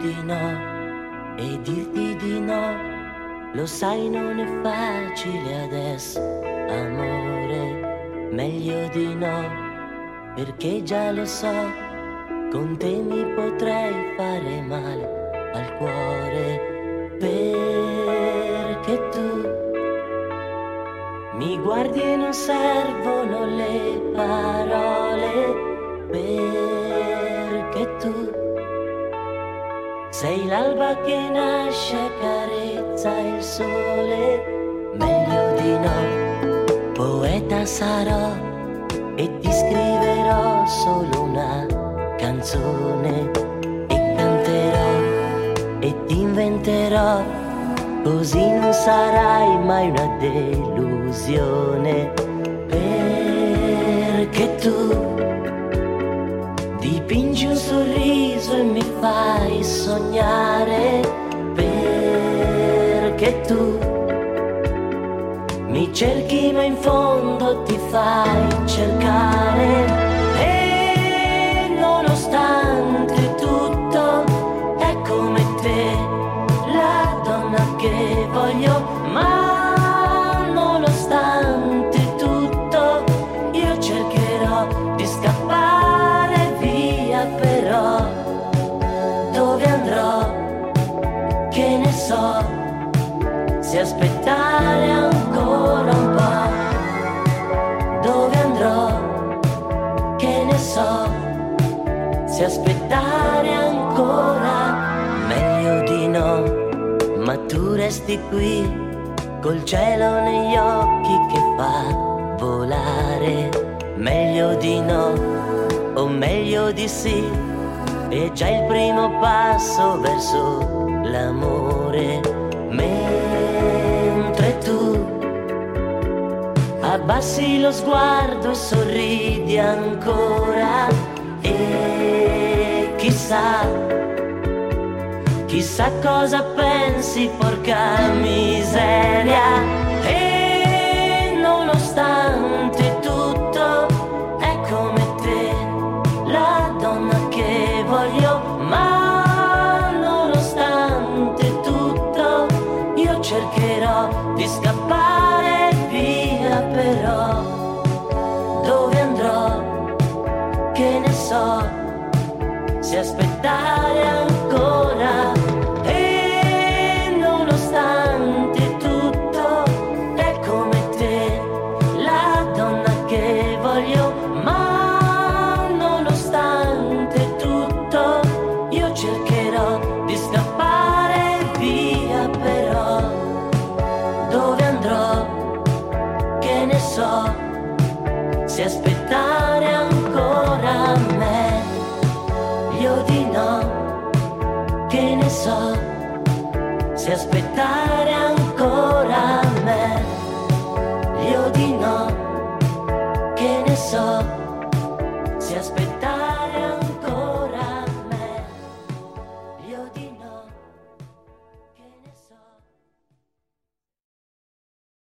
di no e dirti di no, lo sai non è facile adesso, amore, meglio di no, perché già lo so, con te mi potrei fare male al cuore, perché tu mi guardi e non servono le parole, perché tu sei l'alba che nasce, accarezza il sole, meglio di no, poeta sarò e ti scriverò solo una canzone e canterò e ti inventerò, così non sarai mai una delusione, perché tu dipingi un sorriso e mi fai sognare, perché tu mi cerchi ma in fondo ti fai cercare, e nonostante tutto è come te la donna che voglio, ma nonostante tutto io cercherò di scappare via, però dove andrò che ne so, se aspettare ancora un po', dove andrò che ne so, se aspettare ancora, meglio di no, ma tu resti qui col cielo negli occhi che fa volare, meglio di no o meglio di sì, è già il primo passo verso l'amore, mentre tu abbassi lo sguardo e sorridi ancora, e chissà cosa pensi, porca miseria, e nonostante tutto è come te la donna che voglio, ma nonostante tutto io cercherò di scappare via, però dove andrò che ne so, se aspettare ancora, e nonostante tutto è come te la donna che voglio, ma nonostante tutto io cercherò di scappare via, però dove andrò che ne so, se aspettare ancora meglio di no, che ne so, se aspettare ancora meglio di no.